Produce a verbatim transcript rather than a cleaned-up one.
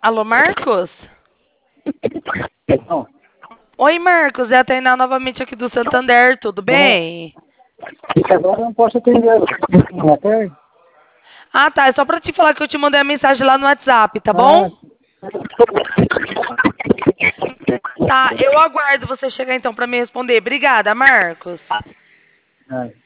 Alô, Marcos? Não, Oi, Marcos, é a Tainá novamente aqui do Santander, tudo não, bem? isso agora eu não posso atender. Até, Ah, tá, é só pra te falar que eu te mandei a mensagem lá no WhatsApp, tá bom? ah, Tá, eu aguardo você chegar então pra me responder. Obrigada, Marcos. ah,